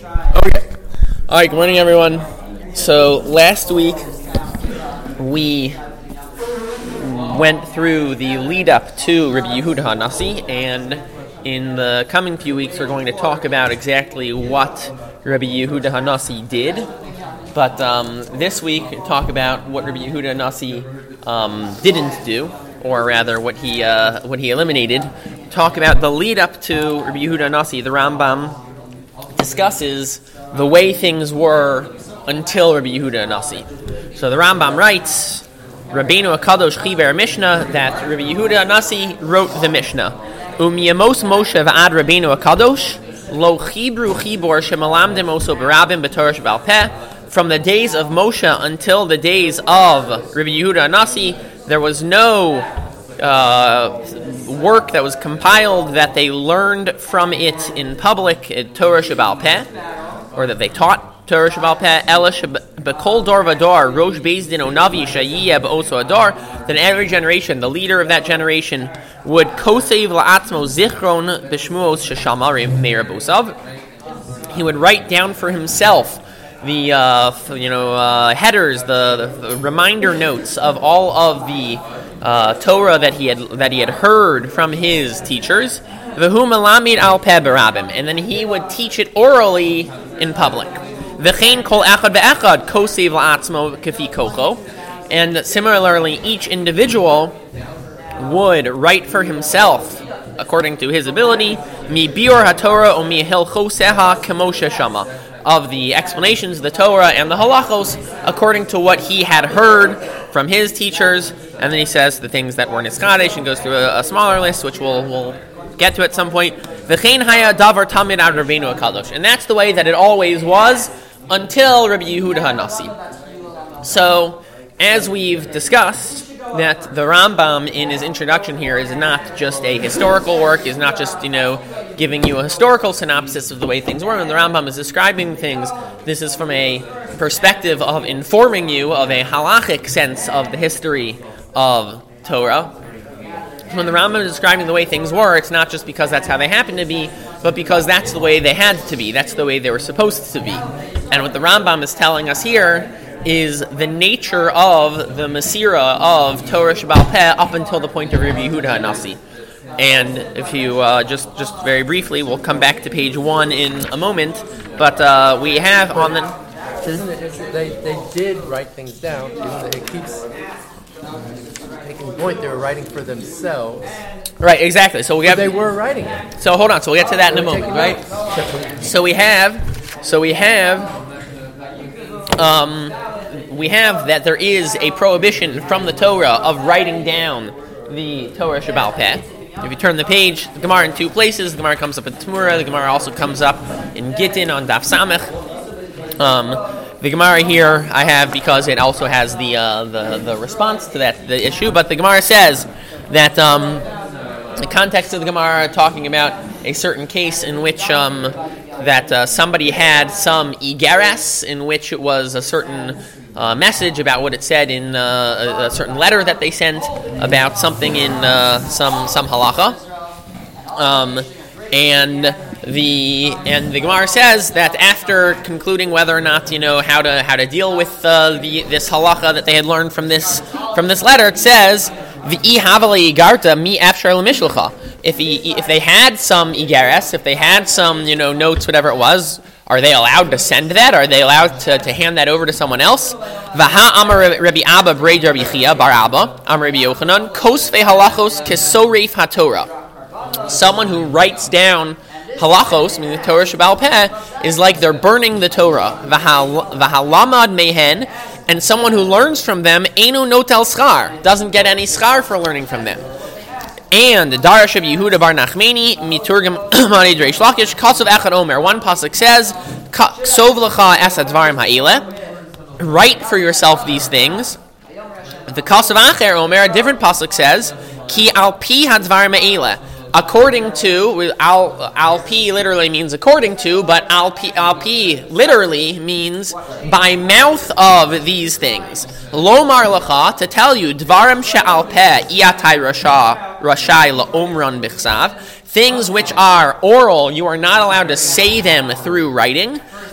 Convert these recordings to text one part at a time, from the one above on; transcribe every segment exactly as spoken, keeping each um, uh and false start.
Okay. All right, good morning, everyone. So last week we went through the lead-up to Rabbi Yehuda HaNasi, and in the coming few weeks we're going to talk about exactly what Rabbi Yehuda HaNasi did. But um, this week, talk about what Rabbi Yehuda HaNasi um, didn't do, or rather, what he uh, what he eliminated. Talk about the lead-up to Rabbi Yehuda HaNasi. The Rambam discusses the way things were until Rabbi Yehuda HaNasi. So the Rambam writes, Rabbeinu HaKadosh Chiber Mishnah, that Rabbi Yehuda HaNasi wrote the Mishnah. Umiyamos Moshe v'ad Rabbeinu HaKadosh, lo chibru chibor shemalamdim oso barabim b'torah shebal peh. From the days of Moshe until the days of Rabbi Yehuda HaNasi, there was no uh, work that was compiled that they learned from it in public at Torah Shebal Peh, or that they taught Torah Shebal Peh. Ela b'kol dor v'dor rosh beis din onavi shayiyeh b'oso ador. Then every generation, the leader of that generation, would kosev la'atzmo zichron b'shmuos sheshamar meir bosav. He would write down for himself the uh, you know uh, headers, the, the, the reminder notes of all of the uh, Torah that he had that he had heard from his teachers. V'hu melamid al peh barabim, and then he would teach it orally in public. V'chein kol echad ve'echad kosev la'atzmo kafi kocho, and similarly, each individual would write for himself according to his ability. Mi biur haTorah o mi hilchoseha kemoshe shama, of the explanations of the Torah and the halachos according to what he had heard from his teachers. And then he says the things that were niskadesh and goes through a, a smaller list, which we'll, we'll get to at some point. V'chein haya davar tamid ad Rabbeinu HaKadosh. And that's the way that it always was until Rabbi Yehuda HaNasi. So, as we've discussed, that the Rambam in his introduction here is not just a historical work, is not just, you know, giving you a historical synopsis of the way things were. When the Rambam is describing things, this is from a perspective of informing you of a halachic sense of the history of Torah. When the Rambam is describing the way things were, it's not just because that's how they happened to be, but because that's the way they had to be. That's the way they were supposed to be. And what the Rambam is telling us here is the nature of the Masira of Torah Shebal Peh up until the point of Rabbi Yehuda HaNasi. And if you, uh, just just very briefly, we'll come back to page one in a moment, but uh, we have on the... Isn't it interesting? They, they did write things down. It keeps making the point they were writing for themselves. Right, exactly. So we have... But they were writing it. So hold on, so we'll get to that in a moment, right? So we have... So we have... Um, we have that there is a prohibition from the Torah of writing down the Torah Shebal Peh. If you turn the page, the Gemara in two places. The Gemara comes up in Tmura. The Gemara also comes up in Gittin on Daf Samech. Um, the Gemara here I have because it also has the uh, the the response to that the issue. But the Gemara says that um, the context of the Gemara talking about a certain case in which um, that uh, somebody had some igares in which it was a certain uh, message about what it said in uh, a, a certain letter that they sent about something in uh, some some halacha, um, and the and the Gemara says that after concluding whether or not you know how to how to deal with uh, the this halacha that they had learned from this from this letter, it says v'i havali igarta mi afshar l'mishlcha. If he, if they had some igares, if they had some, you know, notes, whatever it was, are they allowed to send that? Are they allowed to, to hand that over to someone else? V'ha amar Rabbi Abba b'rei Rabbi Chia bar Abba amar Rabbi Yochanan kosvei halachos kesoreif haTorah. Someone who writes down halachos, meaning the Torah Shebal Peh, is like they're burning the Torah. V'halamad mehen, and someone who learns from them einu notel schar, doesn't get any schar for learning from them. And Darash of Yehuda bar Nachmani miturgam mari dreish lakish kasav echad omer. One pasuk says, "Sov lecha es advarim ha'ile." Write for yourself these things. The kasav acher omer, a different pasuk says, "Ki al pi hadvarim ha'ile." According to, al al pi literally means according to, but al pi al pi literally means by mouth of these things. Lomar lacha, to tell you, dvarim she'al peh iatai rasha rashai laomran bichsav, things which are oral, you are not allowed to say them through writing.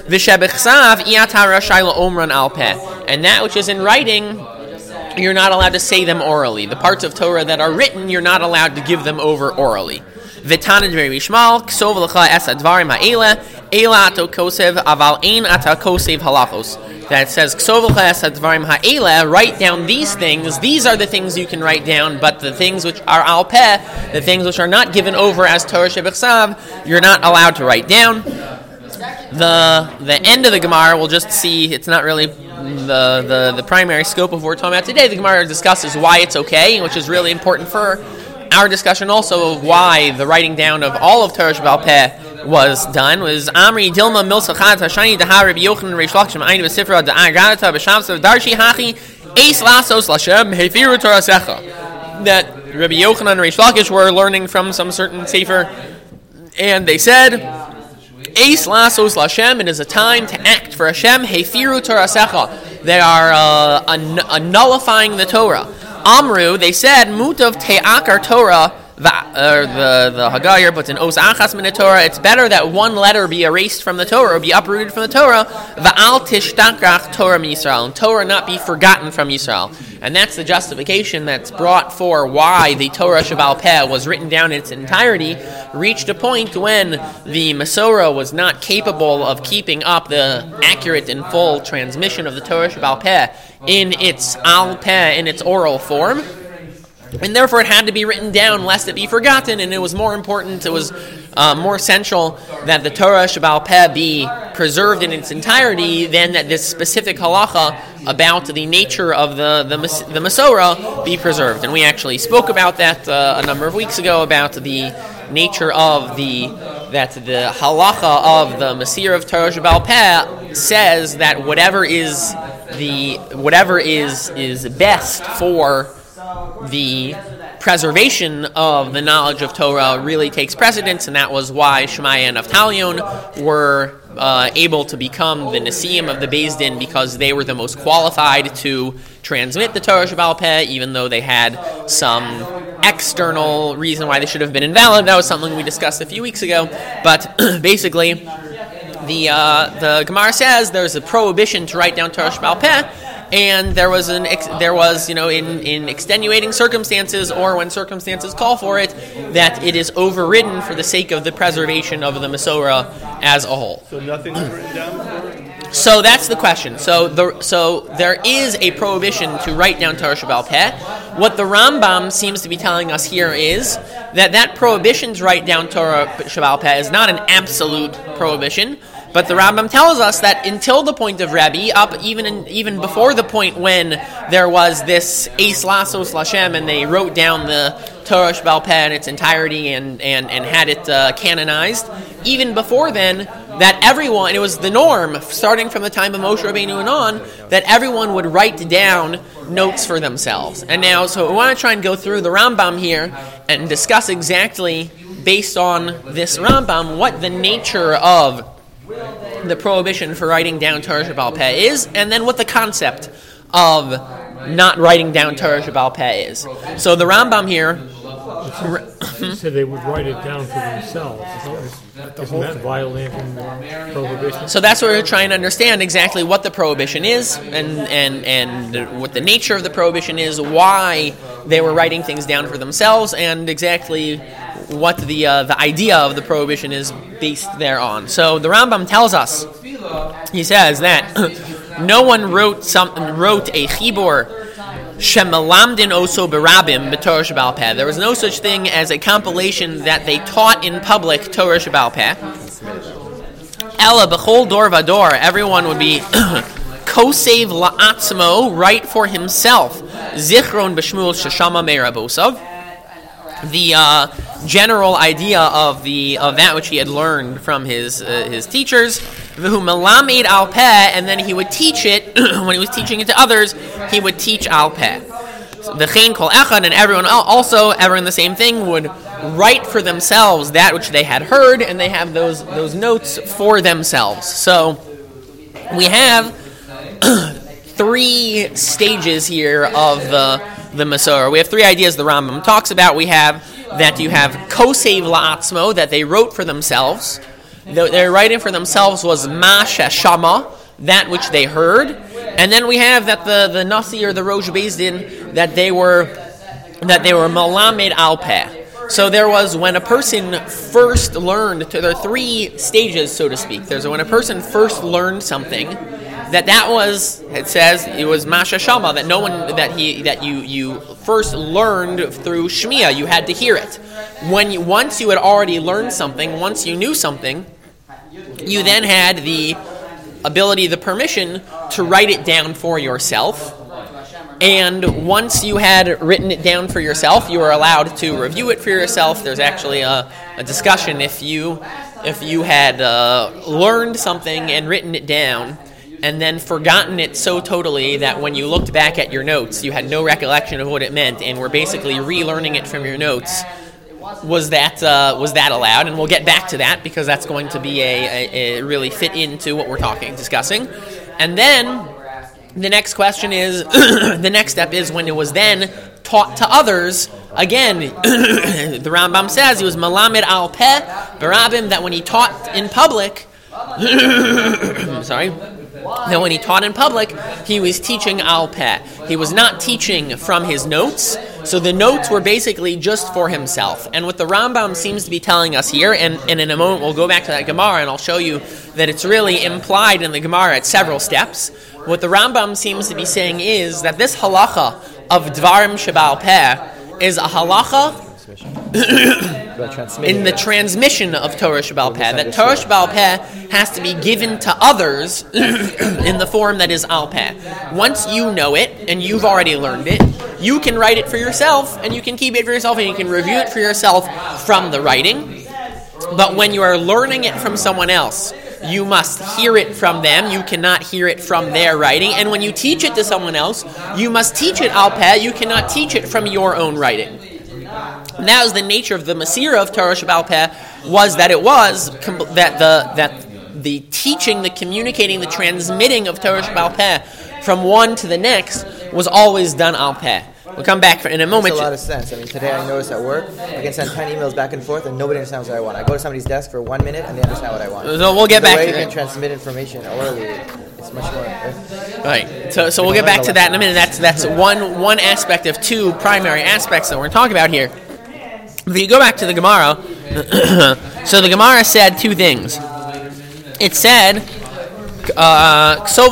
V'shebechsav iyata rashai la'omran al peh. And that which is in writing, you're not allowed to say them orally. The parts of Torah that are written, you're not allowed to give them over orally. V'tanid v'rishmal ksov l'cha es advarim ha'ela ela ato kosev aval ein ata kosev halachos. That says ksov l'cha es advarim ha'ela, write down these things. These are the things you can write down, but the things which are al peh, the things which are not given over as Torah shebechsav, you're not allowed to write down. The the end of the Gemara, we'll just see, it's not really the, the, the primary scope of what we're talking about today. The Gemara discusses why it's okay, which is really important for our discussion also of why the writing down of all of Torah Sheba'al Peh was done. Was Amri Dilma Milsachat Hashani Dahar Rabbi Yochanan Reish Lakish Ma'ayin V'Sifra Da'agadata B'Shamsav Darshi Hachi Eis Lasos Lashem Hefiru Torah Secha. That Rabbi Yochanan and Reish Lakish were learning from some certain sefer, and they said, Eis Lasos Lashem, it is a time to act for Hashem. Hefiru Torah Secha. They are uh, an- nullifying the Torah. Amru, they said, Mutav Te'akar Torah, the the, the Hagayar, but in Os Achas Min Torah, it's better that one letter be erased from the Torah, or be uprooted from the Torah, Va'al Tishtakrach Torah Yisrael, and Torah not be forgotten from Yisrael. And that's the justification that's brought for why the Torah Sheba'al Peh was written down in its entirety, reached a point when the Masorah was not capable of keeping up the accurate and full transmission of the Torah Sheba'al Peh in its al peh, in its oral form, and therefore it had to be written down lest it be forgotten. And it was more important, it was uh, more essential that the Torah Sheba'al Peh be preserved in its entirety than that this specific halacha about the nature of the the, the Masorah be preserved. And we actually spoke about that uh, a number of weeks ago, about the nature of the that the halacha of the Masir of Torah Sheba'al Peh says that whatever is the whatever is is best for the preservation of the knowledge of Torah really takes precedence, and that was why Shemaiah and Avtalion were uh, able to become the Nesiim of the Beis Din, because they were the most qualified to transmit the Torah Sheba'al Peh, even though they had some external reason why they should have been invalid. That was something we discussed a few weeks ago, but basically the uh, the Gemara says there's a prohibition to write down Torah Sheba'al Peh, and there was an ex- there was you know in, in extenuating circumstances, or when circumstances call for it, that it is overridden for the sake of the preservation of the Masorah as a whole. So nothing is written down before? So that's the question. So the so there is a prohibition to write down Torah Sheba'al Peh. What the Rambam seems to be telling us here is that that prohibition to write down Torah Sheba'al Peh is not an absolute prohibition. But the Rambam tells us that until the point of Rabbi, up even in, even before the point when there was this Eis Lasos Lashem, and they wrote down the Torah Sheba'al Peh in its entirety and, and, and had it uh, canonized, even before then, that everyone, it was the norm, starting from the time of Moshe Rabbeinu and on, that everyone would write down notes for themselves. And now, so we want to try and go through the Rambam here and discuss exactly, based on this Rambam, what the nature of the prohibition for writing down Torah Sheba'al Peh is, and then what the concept of not writing down Torah Sheba'al Peh is. So the Rambam here, you said they would write it down for themselves. Isn't that violating the prohibition? So that's what we're trying to understand, exactly what the prohibition is, and and and what the nature of the prohibition is, why they were writing things down for themselves, and exactly what the uh, the idea of the prohibition is based thereon. So the Rambam tells us, he says that no one wrote something wrote a chibur shemalamdin oso berabim b'Torah Sheba'al Peh. There was no such thing as a compilation that they taught in public Torah Sheba'al Peh. Ella b'chol dor vador, everyone would be kosev la'atzmo, write for himself, zichron b'shmuel sheshama me'rabosav. The uh, general idea of the of that which he had learned from his uh, his teachers, v'hu melamed al peh, and then he would teach it when he was teaching it to others. He would teach al peh. The chein kol echad, and everyone else, also everyone the same thing, would write for themselves that which they had heard, and they have those those notes for themselves. So we have three stages here of the. the Masorah. We have three ideas the Rambam talks about. We have that you have kosev la'atzmo, that they wrote for themselves. Their writing for themselves was ma sheshama, that which they heard. And then we have that the, the Nasi or the Rosh Beis Din, that they were that they were malamed al peh. So there was when a person first learned, to, there are three stages, so to speak. There's when a person first learned something, that that was, it says, it was Masha Shama, that no one, that he, that you, you first learned through Shmiya, you had to hear it. When you, once you had already learned something, once you knew something, you then had the ability, the permission to write it down for yourself. And once you had written it down for yourself, you were allowed to review it for yourself. There's actually a, a discussion if you if you had uh, learned something and written it down and then forgotten it so totally that when you looked back at your notes, you had no recollection of what it meant and were basically relearning it from your notes. Was that uh, was that allowed? And we'll get back to that because that's going to be a, a, a really fit into what we're talking discussing. And then the next question is, the next step is when it was then taught to others. Again, the Rambam says he was malamed al peh barabim, that when he taught in public, sorry, that when he taught in public, he was teaching al peh. He was not teaching from his notes, so the notes were basically just for himself. And what the Rambam seems to be telling us here, and, and in a moment we'll go back to that Gemara and I'll show you that it's really implied in the Gemara at several steps. What the Rambam seems to be saying is that this halacha of Dvarim Sheba'al Peh is a halacha in the transmission of Torah Sheba'al Peh. That Torah Sheba'al Peh has to be given to others in the form that is Al Peh. Once you know it and you've already learned it, you can write it for yourself and you can keep it for yourself and you can review it for yourself from the writing. But when you are learning it from someone else, you must hear it from them. You cannot hear it from their writing. And when you teach it to someone else, you must teach it al peh. You cannot teach it from your own writing. And that was the nature of the Masira of Torah Sheba'al Peh, was that it was that the that the teaching, the communicating, the transmitting of Torah Sheba'al Peh from one to the next was always done al peh. We'll come back for, in a moment. Makes a lot of sense. I mean, today I noticed at work, I can send ten emails back and forth, and nobody understands what I want. I go to somebody's desk for one minute, and they understand what I want. So we'll get the back way to you that. can transmit information orally, it's much more. Right. So, so we'll get back to that in a minute. That's that's one one aspect of two primary aspects that we're talking about here. If you go back to the Gemara, so the Gemara said two things. It said, Uh, to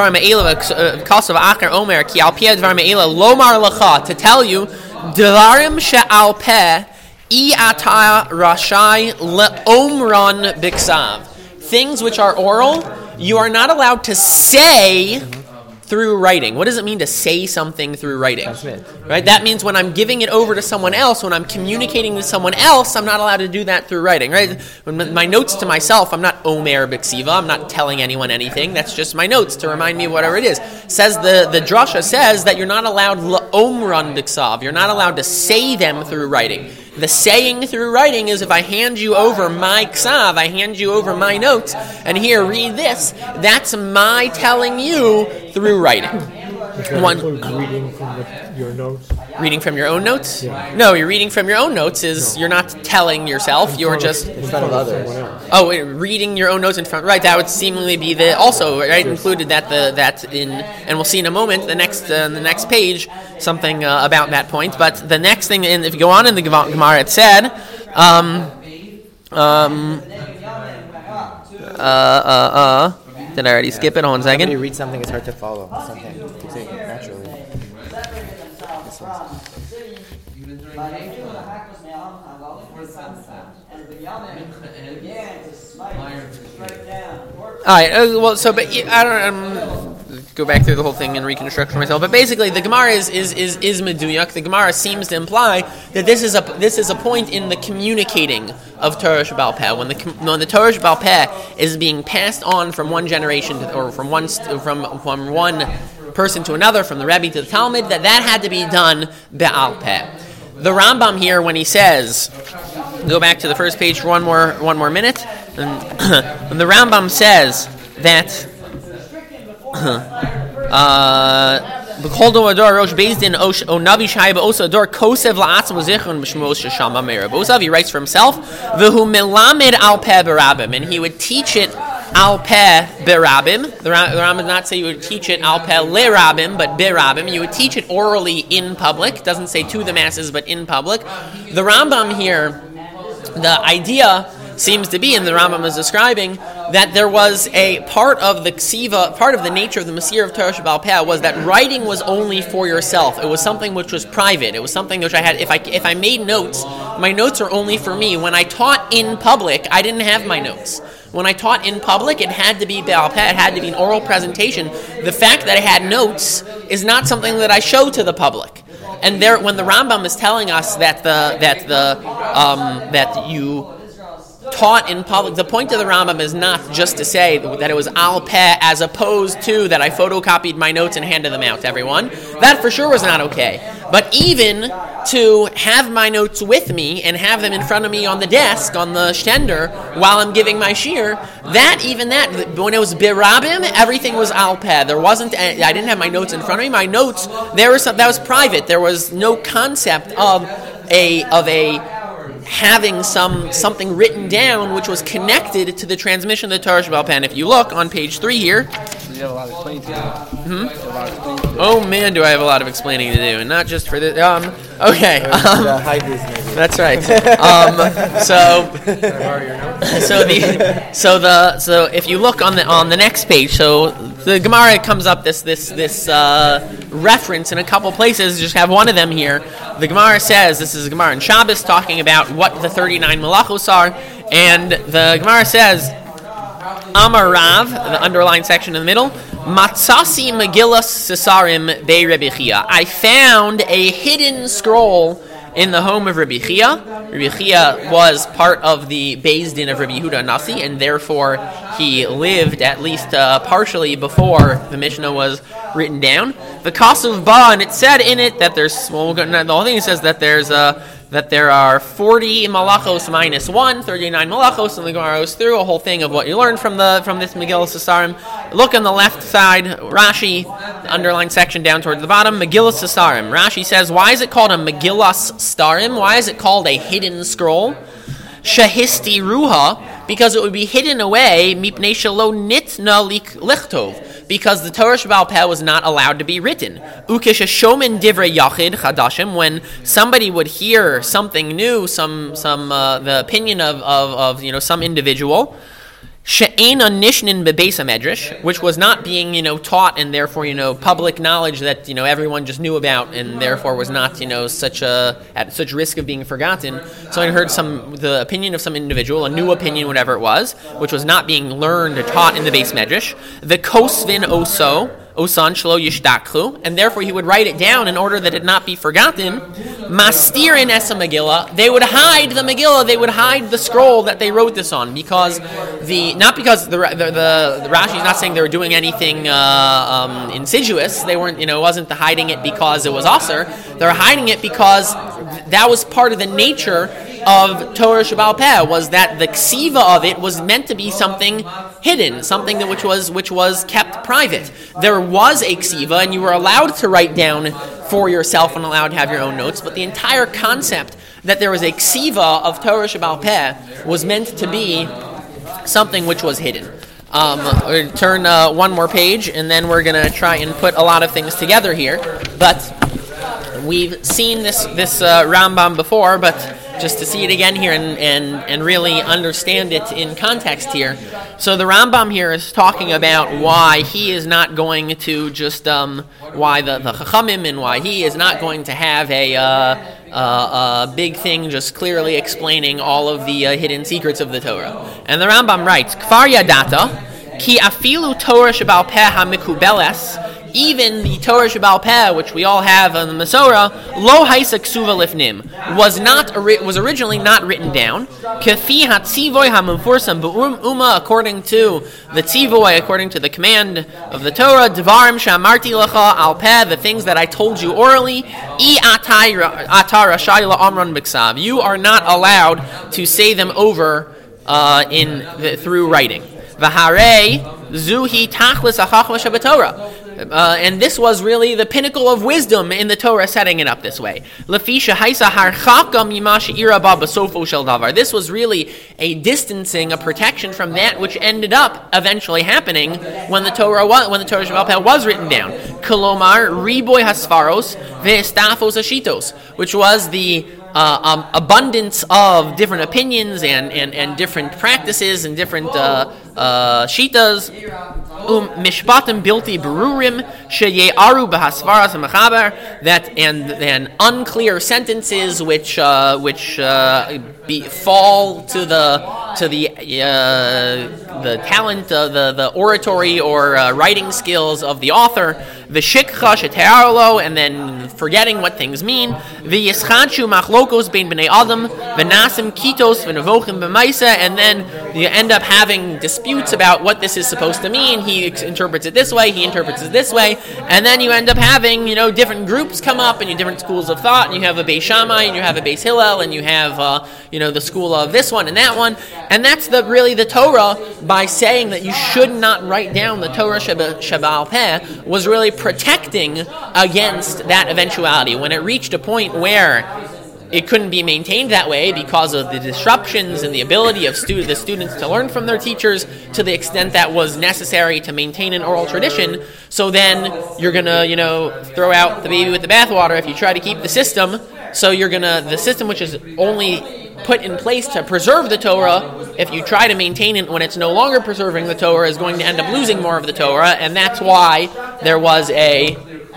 tell you Dvarim she'al peh I ata rashai le'omran biksav, things which are oral you are not allowed to say through writing. What does it mean to say something through writing? Transmit. Right? That means when I'm giving it over to someone else, when I'm communicating with someone else, I'm not allowed to do that through writing. Right? When my notes to myself, I'm not omer b'ksiva. I'm not telling anyone anything. That's just my notes to remind me of whatever it is. Says the the drasha says that you're not allowed l'omran b'ksav. You're not allowed to say them through writing. The saying through writing is if I hand you over my ksav, I hand you over my notes, and here, read this, that's my telling you through writing. Does that One- include reading from the, your notes? Reading from your own notes? Yeah. No, you're reading from your own notes is you're not telling yourself, you're just... In front of others. Someone else. Oh, wait, reading your own notes in front, right? That would seemingly be the also right included that the that in, and we'll see in a moment the next uh, the next page something uh, about that point. But the next thing, in, if you go on in the Gemara, it said, um, um, uh, uh, uh, did I already skip it? Hold on a When you second. read something, it's hard to follow. Something you say naturally. This one. All right. Uh, well, so but I don't um, go back through the whole thing and reconstruct for myself. But basically, the Gemara is is is is meduyak. The Gemara seems to imply that this is a this is a point in the communicating of Torah Sheba'al Peh, when the when the Torah Sheba'al Peh is being passed on from one generation to, or from one st- from from one person to another, from the Rebbe to the Talmud, that that had to be done be'al Peh. The Rambam here, when he says, go back to the first page for one more one more minute. And when the Rambam says that uh, B'kol dom ador rosh beis din o navi shai ba'osa ador kosev la'atzmo zichron b'shmos sheshama me'er b'osav. He writes for himself, v'hu melamed al peh berabim, and he would teach it al peh berabim. The Rambam did not say you would teach it al peh le rabim, but berabim. You would teach it orally in public. It doesn't say to the masses, but in public. The Rambam here, the idea seems to be, and the Rambam is describing, that there was a part of the ksiva, part of the nature of the Masir of Torah Sheba'al Peh was that writing was only for yourself. It was something which was private. It was something which I had, if I if I made notes, my notes are only for me. When I taught in public, I didn't have my notes. When I taught in public, it had to be Ba'al Peh, it had to be an oral presentation. The fact that I had notes is not something that I show to the public. And there, when the Rambam is telling us that the that the um, that you taught in public, the point of the Rambam is not just to say that it was al peh as opposed to that I photocopied my notes and handed them out to everyone. That for sure was not okay. But even to have my notes with me and have them in front of me on the desk, on the shtender, while I'm giving my shir, that, even that, when it was birabim, everything was al peh. There wasn't, I didn't have my notes in front of me. My notes, there was some, that was private. There was no concept of a, of a, having some something written down which was connected to the transmission of the Torah Sheba'al Peh. And if you look on page three here, You have a lot of explaining to do. hmm? You have a lot of explaining to do. Oh man, do I have a lot of explaining to do, and not just for this. Um, okay, The um, high vis maybe. that's right. Um, so, so the so the so if you look on the on the next page, so the Gemara comes up this this this uh, reference in a couple places. Just have one of them here. The Gemara says, this is a Gemara in Shabbos talking about what the thirty-nine malachos are, and the Gemara says, Amar Rav, the underlined section in the middle, Matzasi Megillas Sesarim Bei Rebbe Chia. I found a hidden scroll in the home of Rebbe Chia. Rebbe Chia was part of the Beis Din of Rebbe Yehuda Nasi, and therefore he lived at least uh, partially before the Mishnah was written down. The Kasuv Ba, and it said in it that there's, well, the whole thing says that there's a that there are forty malachos minus one, thirty-nine malachos, and the Gemara goes through a whole thing of what you learned from the from this Megillah Sesarim. Look on the left side, Rashi, the underlined section down towards the bottom, Megillah Sesarim. Rashi says, why is it called a Megillah Starim? Why is it called a hidden scroll? Shahisti Ruha, because it would be hidden away, mipnei shelo nitna lichtov, because the Torah Sheba'al Peh was not allowed to be written. Ukeshashomen divrei yachid chadashim, when somebody would hear something new, some some uh, the opinion of, of of you know some individual, she'ena nishnin bebeis hamedrash, which was not being you know taught, and therefore you know public knowledge that you know everyone just knew about, and therefore was not you know such a at such risk of being forgotten. So I heard some the opinion of some individual, a new opinion, whatever it was, which was not being learned or taught in the beis medrash. The kosvin oso. Osan shlo yishtakhu, and therefore he would write it down in order that it not be forgotten. Mastirin esa Megillah, they would hide the Megillah, they would hide the scroll that they wrote this on, because the not because the the, the, the Rashi is not saying they were doing anything uh, um, insidious. They weren't, you know, it wasn't the hiding it because it was aser. They were hiding it because that was part of the nature of Torah Sheba'al Peh, was that the ksiva of it was meant to be something hidden, something that which was which was kept private. There was a ksiva, and you were allowed to write down for yourself and allowed to have your own notes, but the entire concept that there was a ksiva of Torah Sheba'al Peh was meant to be something which was hidden. Um, we're gonna turn uh, one more page, and then we're going to try and put a lot of things together here, but we've seen this, this uh, Rambam before, but just to see it again here and, and, and really understand it in context here. So the Rambam here is talking about why he is not going to just, um, why the, the Chachamim, and why he is not going to have a, uh, uh, a big thing just clearly explaining all of the uh, hidden secrets of the Torah. And the Rambam writes, Kfar yadata, ki afilu Torah Sheba'al Peh ha-mikubeles, even the Torah Sheba'al Peh, which we all have on the Masorah, lo haisa ksuva lifnim, was not was originally not written down. Kafi hatzivoy hamufursan b'uma, according to the tzivoy, according to the command of the Torah, dvarim shamarti lecha al peh, the things that I told you orally. I atar rashai la'amran b'ksav, you are not allowed to say them over uh, in the, through writing. V'harei zuhi tachlis hachachma shabatorah. Uh, and this was really the pinnacle of wisdom in the Torah, setting it up this way. This was really a distancing, a protection from that which ended up eventually happening when the Torah was, when the Torah Sheba'al Peh was written down. Kolomar riboy hasfaros ve'estafos ashitos, which was the Uh, um, abundance of different opinions and, and, and different practices and different uh, uh, shitas. Um, mishpatim bilti berurim sheye'aru b'hasvaras ha'mechaber, that and then unclear sentences which uh, which uh, be, fall to the to the uh, the talent, uh, the the oratory or uh, writing skills of the author. V'shikcha shete'arlo, and then forgetting what things mean. V'yischanchu machlokos bein b'nei adam v'nasim kitos v'nevochim b'maisa, and then you end up having disputes about what this is supposed to mean. He ex- interprets it this way, he interprets it this way, and then you end up having, you know, different groups come up and you different schools of thought, and you have a Beis Shammai, and you have a Beis Hillel, and you have, uh, you know, the school of this one and that one, and that's the really the Torah, by saying that you should not write down the Torah Sheba'al Peh, was really protecting against that eventuality. When it reached a point where it couldn't be maintained that way because of the disruptions and the ability of stu- the students to learn from their teachers to the extent that was necessary to maintain an oral tradition, so then you're going to, you know, throw out the baby with the bathwater if you try to keep the system. So you're going to, the system which is only put in place to preserve the Torah, if you try to maintain it when it's no longer preserving the Torah, is going to end up losing more of the Torah, and that's why there was a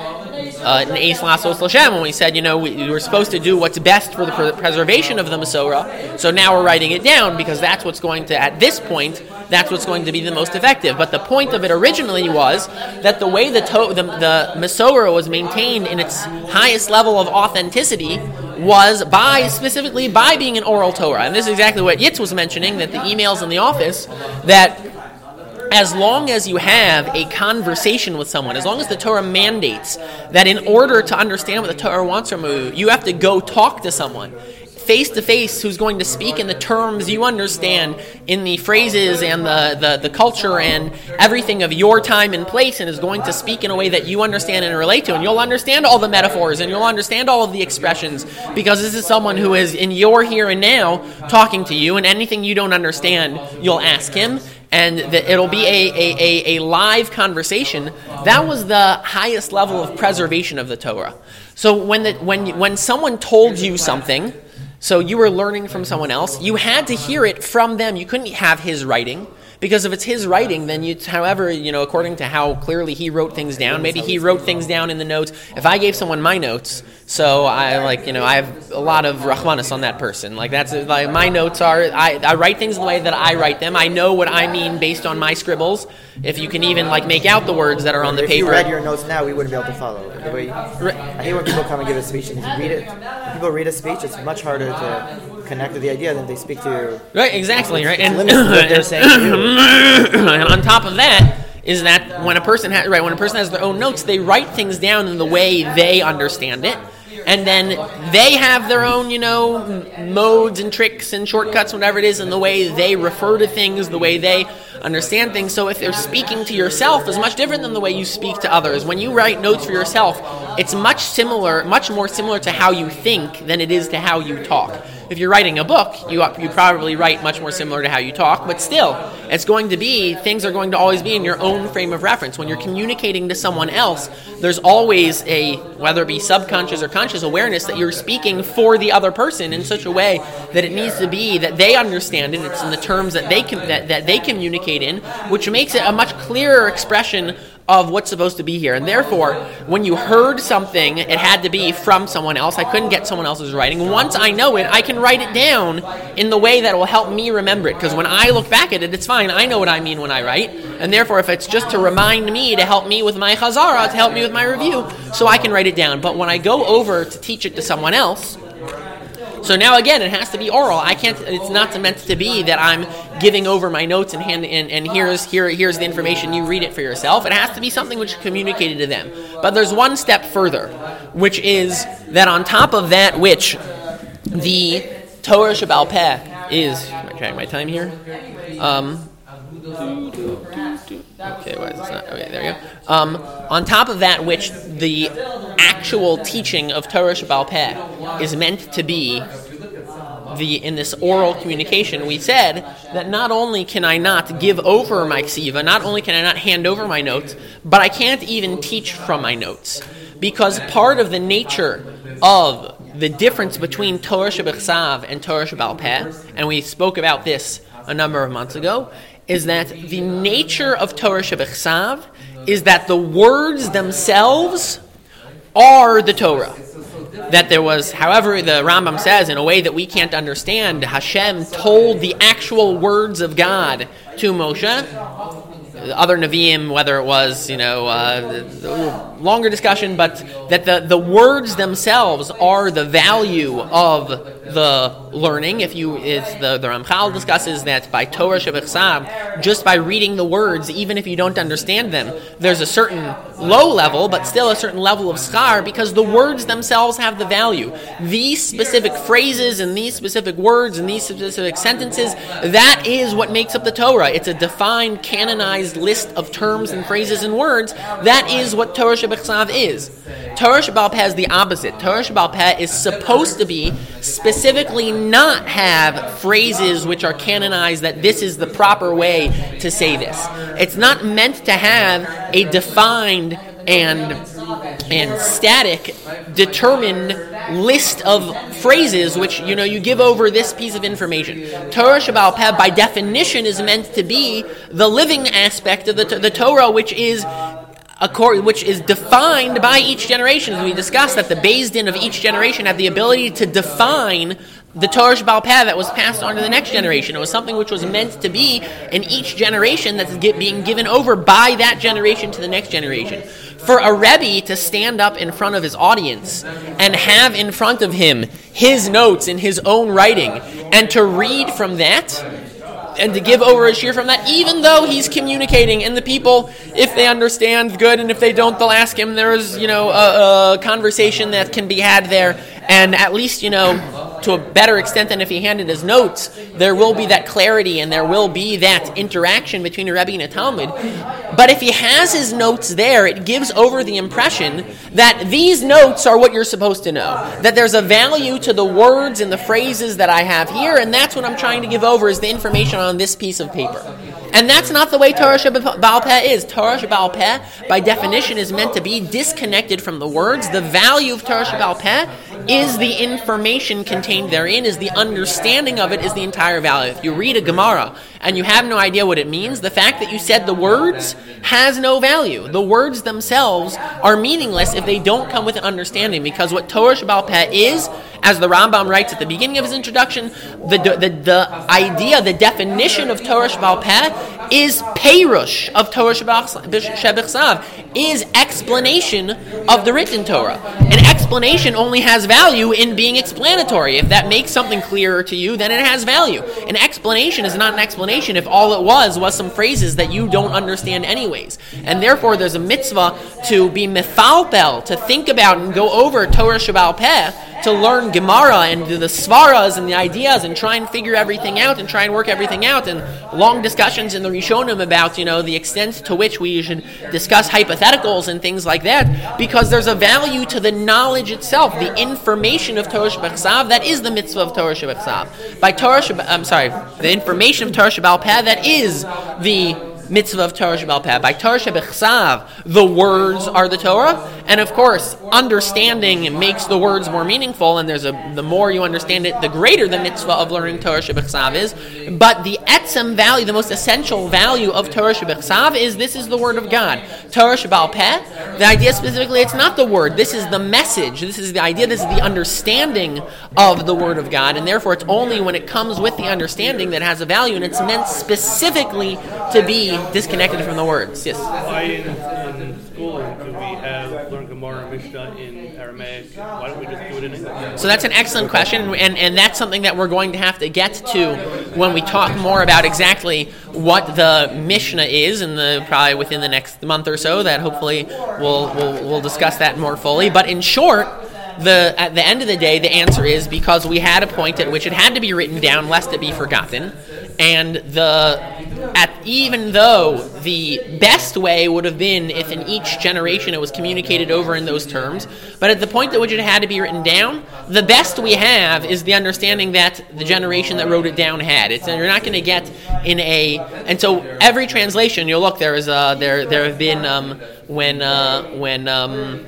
Uh, in Eis Lasos L'Shem, when we said, you know, we, we were supposed to do what's best for the pre- preservation of the Masorah, so now we're writing it down because that's what's going to, at this point, that's what's going to be the most effective. But the point of it originally was that the way the, to- the, the Masorah was maintained in its highest level of authenticity was by, specifically by being an oral Torah. And this is exactly what Yitz was mentioning, that the emails in the office, that as long as you have a conversation with someone, as long as the Torah mandates that in order to understand what the Torah wants from you, you have to go talk to someone face to face who's going to speak in the terms you understand, in the phrases and the, the, the culture and everything of your time and place, and is going to speak in a way that you understand and relate to, and you'll understand all the metaphors and you'll understand all of the expressions, because this is someone who is in your here and now talking to you, and anything you don't understand, you'll ask him. And the, it'll be a, a, a, a live conversation. That was the highest level of preservation of the Torah. So when the, when when someone told you something, so you were learning from someone else, you had to hear it from them. You couldn't have his writing, because if it's his writing, then you, however, you know, according to how clearly he wrote things down, maybe he wrote things down in the notes. If I gave someone my notes, so I like, you know, I have a lot of rachmanis on that person. Like that's like my notes are, I, I write things the way that I write them. I know what I mean based on my scribbles. If you can even like make out the words that are on the if paper. If you read your notes now, we wouldn't be able to follow. The way, I hate when people come and give a speech and you read it. When people read a speech, it's much harder to connect to the idea than they speak to. Right, exactly, right, and, what they're saying to you. And on top of that is that when a person has right when a person has their own notes, they write things down in the way they understand it. And then they have their own, you know, modes and tricks and shortcuts, whatever it is, in the way they refer to things, the way they understand things. So if they're speaking to yourself, is much different than the way you speak to others. When you write notes for yourself, it's much similar, much more similar to how you think than it is to how you talk. If you're writing a book, you you probably write much more similar to how you talk, but still, it's going to be, things are going to always be in your own frame of reference. When you're communicating to someone else, there's always a, whether it be subconscious or conscious awareness, that you're speaking for the other person in such a way that it needs to be that they understand it, it's in the terms that they com- that, that they communicate in, which makes it a much clearer expression of what's supposed to be here. And therefore, when you heard something, it had to be from someone else. I couldn't get someone else's writing. Once I know it, I can write it down in the way that will help me remember it. Because when I look back at it, it's fine. I know what I mean when I write. And therefore, if it's just to remind me, to help me with my chazara, to help me with my review, so I can write it down. But when I go over to teach it to someone else, so now again, it has to be oral. I can't. It's not meant to be that I'm giving over my notes and hand and, and here's here here's the information. You read it for yourself. It has to be something which is communicated to them. But there's one step further, which is that on top of that, which the Torah Sheba'al Peh is. Am I tracking my time here? Um, Okay, why is this not? Okay, there you go. Um, on top of that, which the actual teaching of Torah Sheba'al Peh is meant to be the in this oral communication, we said that not only can I not give over my ksiva, not only can I not hand over my notes, but I can't even teach from my notes. Because part of the nature of the difference between Torah Shebechsav and Torah Sheba'al Peh, and we spoke about this a number of months ago, is that the nature of Torah Shebechsav is that the words themselves are the Torah. That there was, however, the Rambam says, in a way that we can't understand, Hashem told the actual words of God to Moshe. Other Nevi'im, whether it was, you know, uh, longer discussion, but that the, the words themselves are the value of the learning. If you, it's the, the Ramchal discusses that by Torah Shebechsav, just by reading the words, even if you don't understand them, there's a certain low level, but still a certain level of schar, because the words themselves have the value. These specific phrases and these specific words and these specific sentences, that is what makes up the Torah. It's a defined, canonized list of terms and phrases and words. That is what Torah Shebechsav is. Torah Sheba'al Peh is the opposite. Torah Sheba'al Peh is supposed to be specifically not have phrases which are canonized that this is the proper way to say this. It's not meant to have a defined and and static, determined list of phrases which, you know, you give over this piece of information. Torah Sheba'al Peh, by definition, is meant to be the living aspect of the, the Torah, which is which is defined by each generation. As we discussed, that the Beis Din of each generation had the ability to define the Torah Sheba'al Peh that was passed on to the next generation. It was something which was meant to be in each generation that's get, being given over by that generation to the next generation. For a Rebbe to stand up in front of his audience and have in front of him his notes in his own writing and to read from that and to give over a shir from that, even though he's communicating, and the people, if they understand, good, and if they don't, they'll ask him. There's, you know, a, a conversation that can be had there, and at least, you know, to a better extent than if he handed his notes, there will be that clarity and there will be that interaction between a Rebbe and a Talmud. But if he has his notes there, it gives over the impression that these notes are what you're supposed to know. That there's a value to the words and the phrases that I have here, and that's what I'm trying to give over, is the information on this piece of paper. And that's not the way Torah Sheba'al Peh is. Torah Sheba'al Peh, by definition, is meant to be disconnected from the words. The value of Torah Sheba'al Peh is the information contained therein, is the understanding of it, is the entire value. If you read a Gemara and you have no idea what it means, the fact that you said the words has no value. The words themselves are meaningless if they don't come with an understanding, because what Torah Sheba'al Peh is, as the Rambam writes at the beginning of his introduction, the the, the idea, the definition of Torah Sheba'al Peh is Peirush of Torah Shebechsav, is explanation of the written Torah. An explanation only has value in being explanatory. If that makes something clearer to you, then it has value. An explanation is not an explanation if all it was was some phrases that you don't understand anyways. And therefore there's a mitzvah to be mefalpel, to think about and go over Torah Sheba'al Peh, to learn Gemara and do the svaras and the ideas and try and figure everything out and try and work everything out, and long discussions in the Rishonim about, you know, the extent to which we should discuss hypotheticals and things like that, because there's a value to the knowledge itself, the information of Torah Shebechsav, that is the mitzvah of Torah Shebechsav. By Torah Sheb- I'm sorry, the information of Torah Sheba'al Peh, that is the mitzvah of Torah Sheba'al Peh. By Torah Shebechsav, the words are the Torah, and of course, understanding makes the words more meaningful, and there's a the more you understand it, the greater the mitzvah of learning Torah Shebechsav is. But the etzem value, the most essential value of Torah Shebechsav is this is the word of God. Torah Sheba'al Peh, the idea specifically, it's not the word, this is the message, this is the idea, this is the understanding of the word of God, and therefore it's only when it comes with the understanding that it has a value, and it's meant specifically to be disconnected from the words. Yes? Why in, in schooling could we have learned Gemara and Mishnah in Aramaic? Why don't we just do it in English? So that's an excellent question, and, and that's something that we're going to have to get to when we talk more about exactly what the Mishnah is, in the probably within the next month or so. That hopefully we'll we'll, we'll discuss that more fully. But in short, the at the end of the day, the answer is because we had a point at which it had to be written down lest it be forgotten. And the at even though the best way would have been if in each generation it was communicated over in those terms, but at the point at which it had to be written down, the best we have is the understanding that the generation that wrote it down had. It's you're not going to get in a and so every translation you'll look there is uh there there have been um when uh when um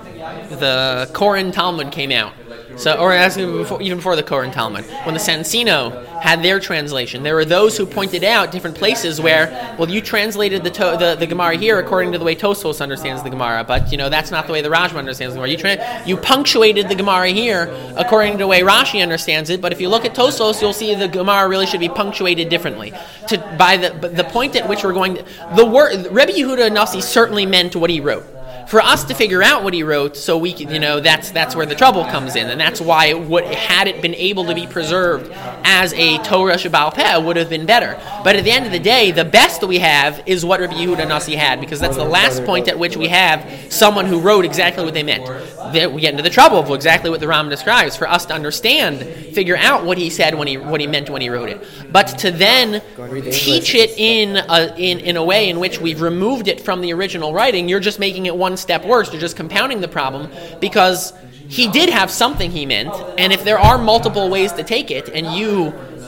the Koran Talmud came out. So, or actually before, even before the Koran Talmud, when the Sansino had their translation, there were those who pointed out different places where, well, you translated the to, the, the Gemara here according to the way Tosfos understands the Gemara, but you know that's not the way the Rashba understands the Gemara. You tra- you punctuated the Gemara here according to the way Rashi understands it, but if you look at Tosfos, you'll see the Gemara really should be punctuated differently. To by the but the point at which we're going, to, the word Rebbe Yehuda Nasi certainly meant what he wrote. For us to figure out what he wrote, so we can, you know, that's that's where the trouble comes in, and that's why what had it been able to be preserved as a Torah Sheba'al Peh would have been better. But at the end of the day, the best we have is what Rabbi Yehuda Nasi had, because that's the last point at which we have someone who wrote exactly what they meant. Then we get into the trouble of exactly what the Ram describes for us to understand, figure out what he said when he what he meant when he wrote it, but to then teach it in a, in in a way in which we've removed it from the original writing. You're just making it one step worse. You're just compounding the problem, because he did have something he meant, and if there are multiple ways to take it, and you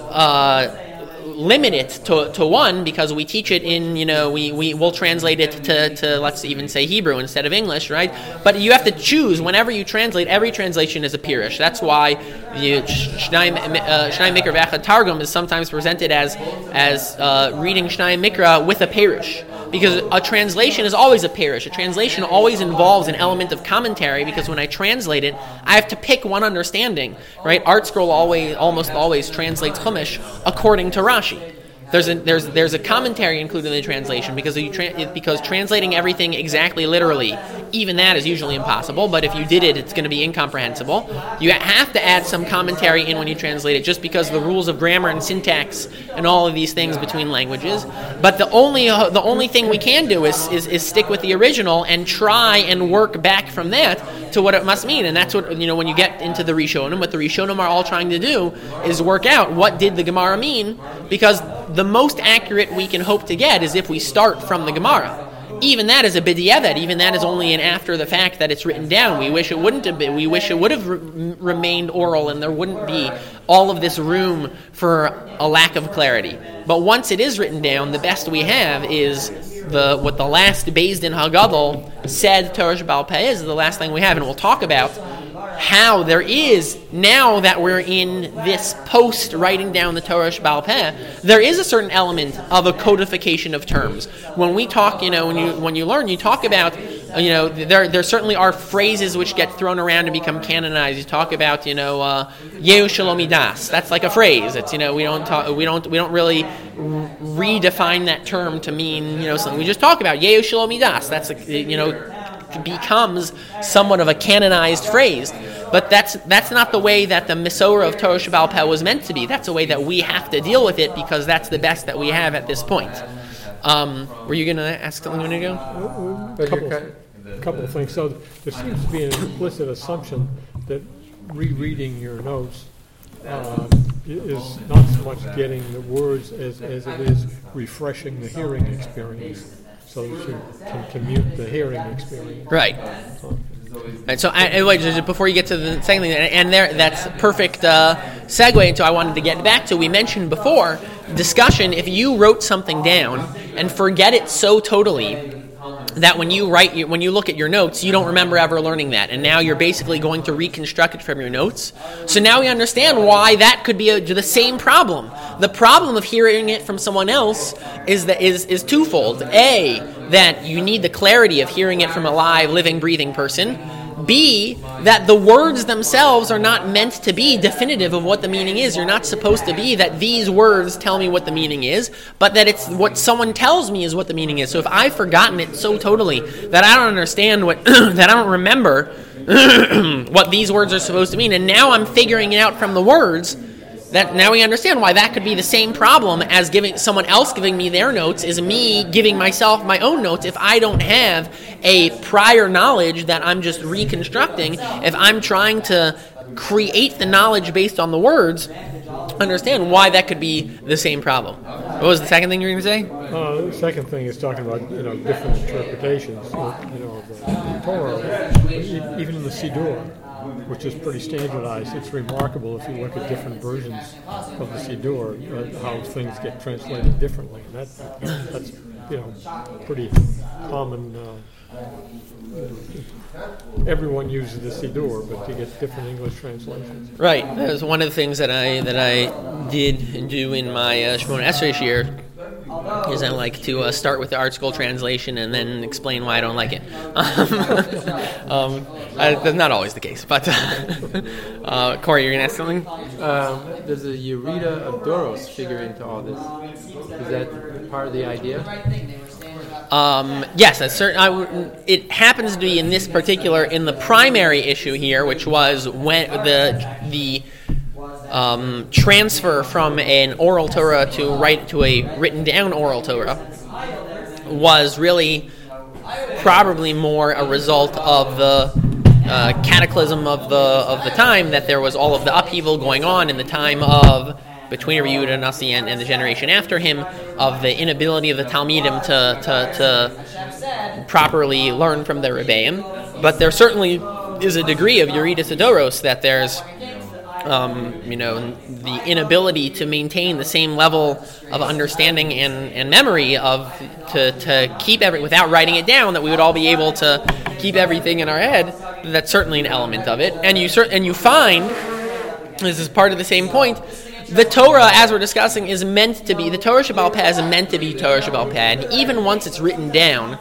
uh, limit it to, to one, because we teach it in, you know, we, we will translate it to, to, let's even say Hebrew instead of English, right? But you have to choose, whenever you translate, every translation is a pirush. That's why you, Shnai uh, Mikra V'Echad Targum is sometimes presented as, as uh, reading Shnai Mikra with a pirush. Because a translation is always a pirush. A translation always involves an element of commentary, because when I translate it, I have to pick one understanding, right? Art Scroll always, almost always translates Chumash according to Rashi. There's a there's there's a commentary included in the translation, because you tra- because translating everything exactly literally, even that is usually impossible. But if you did it, it's going to be incomprehensible. You have to add some commentary in when you translate it, just because of the rules of grammar and syntax and all of these things between languages. But the only uh, the only thing we can do is, is is stick with the original and try and work back from that to what it must mean. And that's what, you know, when you get into the Rishonim, what the Rishonim are all trying to do is work out what did the Gemara mean, because the most accurate we can hope to get is if we start from the Gemara. Even that is a b'diavad. Even that is only an after the fact that it's written down. We wish it wouldn't have been. We wish it would have re- remained oral, and there wouldn't be all of this room for a lack of clarity. But once it is written down, the best we have is the what the last Beis Din Hagadol said Torah Sheba'al Peh is the last thing we have, and we'll talk about how there is, now that we're in this post writing down the Torah Sheba'al Peh, there is a certain element of a codification of terms. When we talk, you know, when you when you learn, you talk about, you know, there there certainly are phrases which get thrown around and become canonized. You talk about, you know, uh, Yehu Shalom Midas. That's like a phrase. It's, you know, we don't talk, we don't we don't really redefine that term to mean, you know, something. We just talk about Yehu Shalom Midas. That's a, you know, becomes somewhat of a canonized phrase. But that's that's not the way that the Mesorah of Torah Sheba'al Peh was meant to be. That's the way that we have to deal with it, because that's the best that we have at this point. Um, were you going to ask something a minute ago? A couple, a couple of things. So there seems to be an implicit assumption that rereading your notes uh, is not so much getting the words as, as it is refreshing the hearing experience, so that you can commute the hearing experience. Right. Right, so I, wait, just before you get to the second thing, and there, that's perfect uh, segue into I wanted to get back to. We mentioned before discussion. If you wrote something down and forget it so totally that when you write, when you look at your notes, you don't remember ever learning that, and now you're basically going to reconstruct it from your notes. So now we understand why that could be a, the same problem. The problem of hearing it from someone else is that is is twofold. A, that you need the clarity of hearing it from a live, living, breathing person. B, that the words themselves are not meant to be definitive of what the meaning is. You're not supposed to be that these words tell me what the meaning is, but that it's what someone tells me is what the meaning is. So if I've forgotten it so totally that I don't understand what, that I don't remember what these words are supposed to mean, and now I'm figuring it out from the words, that now we understand why that could be the same problem as giving someone else giving me their notes is me giving myself my own notes. If I don't have a prior knowledge that I'm just reconstructing, if I'm trying to create the knowledge based on the words, understand why that could be the same problem. What was the second thing you were going to say? Uh, the second thing is talking about you know different interpretations, of, you know, of the Torah, e- even in the Siddur, which is pretty standardized. It's remarkable if you look at different versions of the Siddur, uh, how things get translated differently. And that, that's you know pretty common. Uh, everyone uses the Siddur, but you get different English translations. Right. That was one of the things that I that I did do in my uh, Shimon Esrei year. Is I like to uh, start with the Art School translation and then explain why I don't like it. um, I, that's not always the case, but uh, uh, Corey, you're gonna ask something? Um, does the Yerida of Doros figure into all this? Is that part of the idea? Um, yes, that's certain. I w- it happens to be in this particular, in the primary issue here, which was when the the um, transfer from an oral Torah to write to a written down oral Torah was really probably more a result of the uh, cataclysm of the of the time, that there was all of the upheaval going on in the time of between Rabbi Yehuda Nasi and, and the generation after him, of the inability of the Talmidim to, to, to properly learn from the Rebbeim. But there certainly is a degree of Yeridus Adoros that there's, um, you know, the inability to maintain the same level of understanding and, and memory of to, to keep every without writing it down, that we would all be able to keep everything in our head. That's certainly an element of it. And you cer- and you find, this is part of the same point, the Torah, as we're discussing, is meant to be, the Torah Sheba'al Peh is meant to be Torah Sheba'al Peh, and even once it's written down,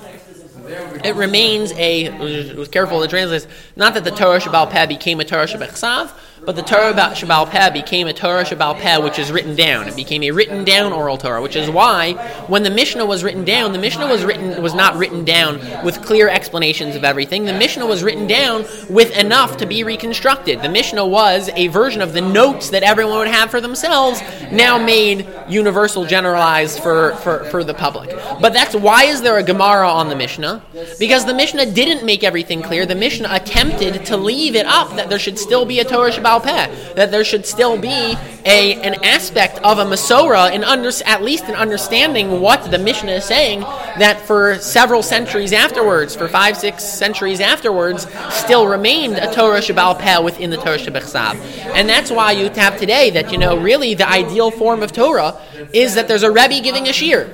it remains a, I was careful to translate this, not that the Torah Sheba'al Peh became a Torah Shebechsav, but the Torah Sheba'al Peh became a Torah Sheba'al Peh which is written down. It became a written down oral Torah, which is why when the Mishnah was written down, the Mishnah was written was not written down with clear explanations of everything. The Mishnah was written down with enough to be reconstructed. The Mishnah was a version of the notes that everyone would have for themselves, now made universal, generalized for, for, for the public. But that's why is there a Gemara on the Mishnah? Because the Mishnah didn't make everything clear. The Mishnah attempted to leave it up that there should still be a Torah Sheba'al Peh, that there should still be a an aspect of a Masorah, in under, at least in understanding what the Mishnah is saying, that for several centuries afterwards, for five, six centuries afterwards, still remained a Torah Sheba'al Peh within the Torah Shebechsav. And that's why you have today that, you know, really the ideal form of Torah is that there's a Rebbe giving a shir.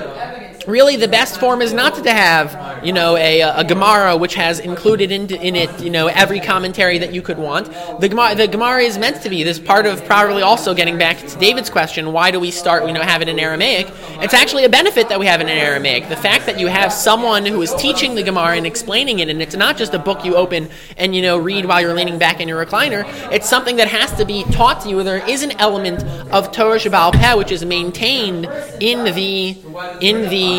Really, the best form is not to have, you know, a, a Gemara which has included in, in it, you know, every commentary that you could want. The Gemara, the Gemara is meant to be this part of probably also getting back to David's question: why do we start, you know, have it in Aramaic? It's actually a benefit that we have it in Aramaic. The fact that you have someone who is teaching the Gemara and explaining it, and it's not just a book you open and, you know, read while you're leaning back in your recliner. It's something that has to be taught to you. There is an element of Torah Sheba'al Peh which is maintained in the in the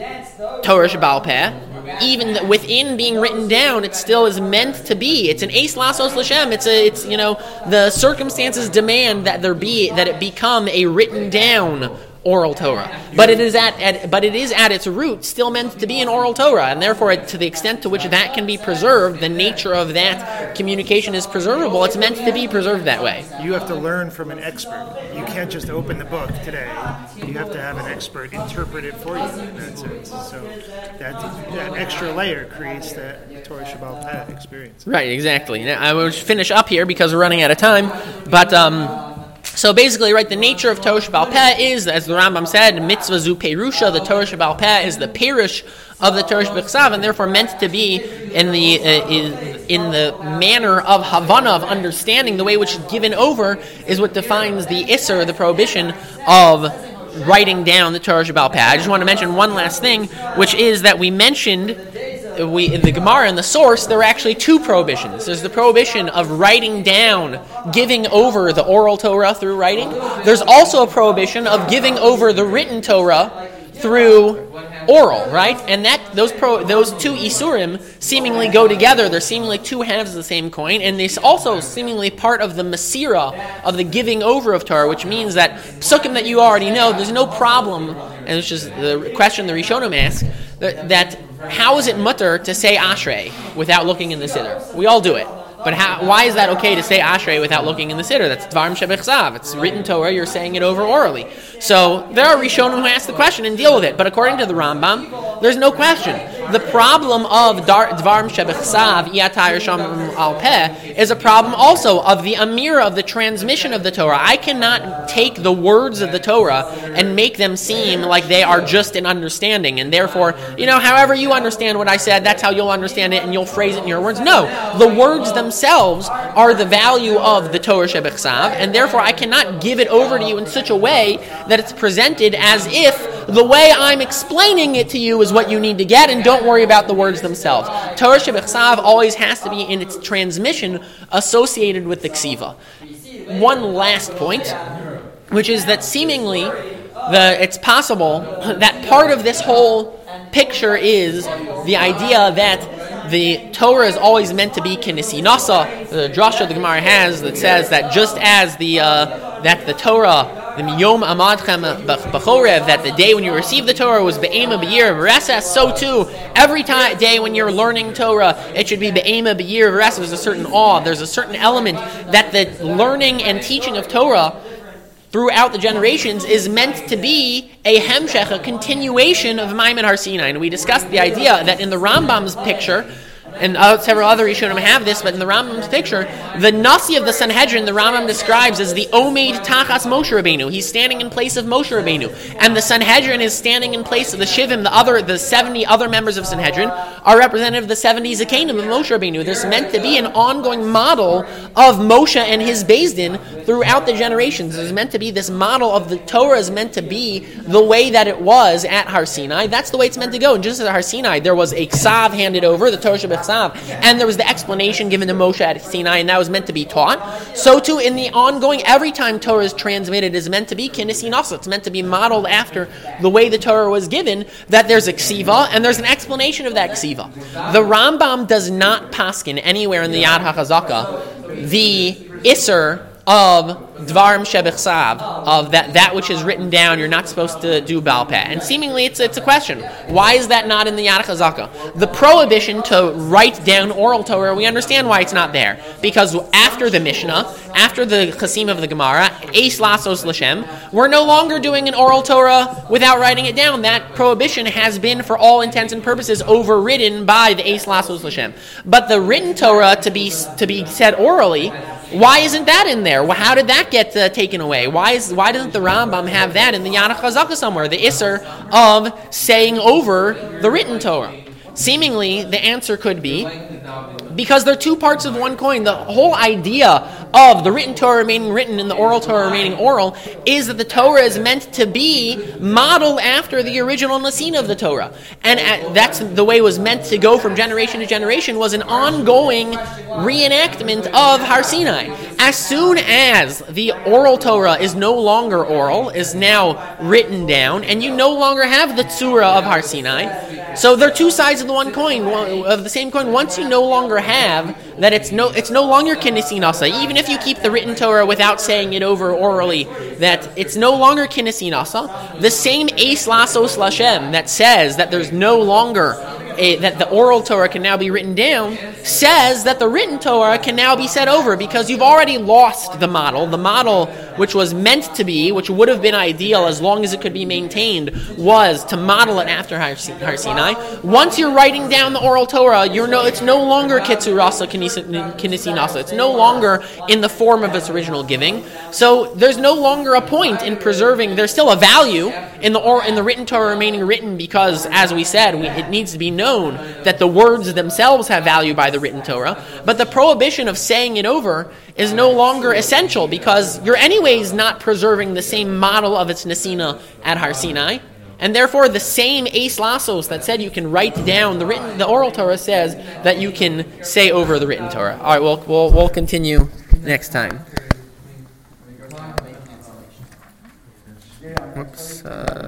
Torah Sheba'al Peh. Even within being written down, it still is meant to be. It's an Eis Lasos L'Shem. It's a, it's you know, the circumstances demand that there be that it become a written down oral Torah. But it is at, at but it is at its root still meant to be an oral Torah, and therefore, to the extent to which that can be preserved, the nature of that communication is preservable. It's meant to be preserved that way. You have to learn from an expert. You can't just open the book today. You have to have an expert interpret it for you in that sense. So that that extra layer creates that Torah Sheba'al Peh experience. Right, exactly. Now, I will finish up here because we're running out of time, but um. So basically, right, the nature of Torah Sheba'al Peh is, as the Rambam said, mitzvah zu perusha, the Torah Sheba'al Peh is the perush of the Torah Shebechsav, and therefore meant to be in the uh, in, in the manner of Havana, of understanding. The way which is given over is what defines the Isser, the prohibition of writing down the Torah Sheba'al Peh. I just want to mention one last thing, which is that we mentioned We, in the Gemara and the source, there are actually two prohibitions. There's the prohibition of writing down, giving over the oral Torah through writing. There's also a prohibition of giving over the written Torah through oral, right? And that those pro, those two isurim seemingly go together. They're seemingly two halves of the same coin, and they're also seemingly part of the masira, of the giving over of Torah, which means that psukim that you already know, there's no problem, and it's just the question the Rishonim ask, that, that how is it mutter to say Ashrei without looking in the Siddur? We all do it. But how, why is that okay to say Ashrei without looking in the Siddur? That's Dvarim Shebechsav. It's written Torah, you're saying it over orally. So there are Rishonim who ask the question and deal with it. But according to the Rambam, there's no question. The problem of Dar, Dvarim Shebechsav, Iyatay Risham Al Peh, is a problem also of the Amira, of the transmission of the Torah. I cannot take the words of the Torah and make them seem like they are just an understanding. And therefore, you know, however you understand what I said, that's how you'll understand it and you'll phrase it in your words. No, the words themselves are the value of the Torah Shebechsav, and therefore I cannot give it over to you in such a way that it's presented as if the way I'm explaining it to you is what you need to get, and don't worry about the words themselves. Torah Shebechsav always has to be in its transmission associated with the Ksiva. One last point, which is that seemingly the it's possible that part of this whole picture is the idea that the Torah is always meant to be kinesi nasa. The drasha the Gemara has that says that just as the uh, that the Torah, the miyom amadchem b'chorev, that the day when you receive the Torah was be'ema b'yir v'reses, so too every time day when you're learning Torah, it should be be'ema b'yir v'reses. There's a certain awe. There's a certain element that the learning and teaching of Torah throughout the generations is meant to be a hemshech, a continuation of Maimon Har Sinai. And we discussed the idea that in the Rambam's picture, and uh, several other Rishonim have this, but in the Rambam's picture, the Nasi of the Sanhedrin, the Rambam describes as the Omeid Tachas Moshe Rabbeinu. He's standing in place of Moshe Rabbeinu. And the Sanhedrin is standing in place of the Shivim, the other, the seventy other members of Sanhedrin, are representative of the seventy Zakanim of Moshe Rabbeinu. There's meant to be an ongoing model of Moshe and his Beis Din throughout the generations. There's meant to be this model of the Torah is meant to be the way that it was at Har Sinai. That's the way it's meant to go. And just as at Har Sinai, there was a Ksav handed over, the Torah Shebechsav, and there was the explanation given to Moshe at Sinai, and that was meant to be taught. So too, in the ongoing, every time Torah is transmitted, is meant to be kinesi nasa. It's meant to be modeled after the way the Torah was given, that there's a ksiva, and there's an explanation of that ksiva. The Rambam does not paskin anywhere in the Yad HaChazaka the Isser of Dvarim Shebechsav, of that, that which is written down, you're not supposed to do Baal Peh. And seemingly it's it's a question. Why is that not in the Yad HaChazaka? The prohibition to write down oral Torah, we understand why it's not there. Because after the Mishnah, after the Chasim of the Gemara, Eis Lasos L'Shem, we're no longer doing an oral Torah without writing it down. That prohibition has been, for all intents and purposes, overridden by the Eis Lasos L'Shem. But the written Torah to be to be said orally, why isn't that in there? How did that get uh, taken away? Why is why doesn't the Rambam have that in the Yad HaChazaka somewhere? The Isser of saying over the written Torah. Seemingly, the answer could be because they're two parts of one coin. The whole idea of the written Torah remaining written and the oral Torah remaining oral is that the Torah is meant to be modeled after the original Nesina of the Torah. And at, that's the way it was meant to go from generation to generation, was an ongoing reenactment of Har Sinai. As soon as the oral Torah is no longer oral, is now written down, and you no longer have the Tzura of Har Sinai, so they're two sides of the one coin, of the same coin. Once you no longer have that, it's no it's no longer kinesi nasa. Even if you keep the written Torah without saying it over orally, that it's no longer kinesi nasa. The same Eis Lasos L'Shem that says that there's no longer A, that the oral Torah can now be written down, says that the written Torah can now be said over, because you've already lost the model. The model which was meant to be, which would have been ideal as long as it could be maintained, was to model it after Har Sinai. Once you're writing down the oral Torah, you're no, it's no longer Ketsurasa Kinesi Nasa. It's no longer in the form of its original giving. So there's no longer a point in preserving. There's still a value in the or, in the written Torah remaining written, because, as we said, we, it needs to be known that the words themselves have value by the written Torah. But the prohibition of saying it over is no longer essential, because you're anyways not preserving the same model of its Nesina at Har Sinai. And therefore, the same Eis Lasos that said you can write down the written, the oral Torah says that you can say over the written Torah. All right, we'll we'll, we'll continue next time. Oops. Uh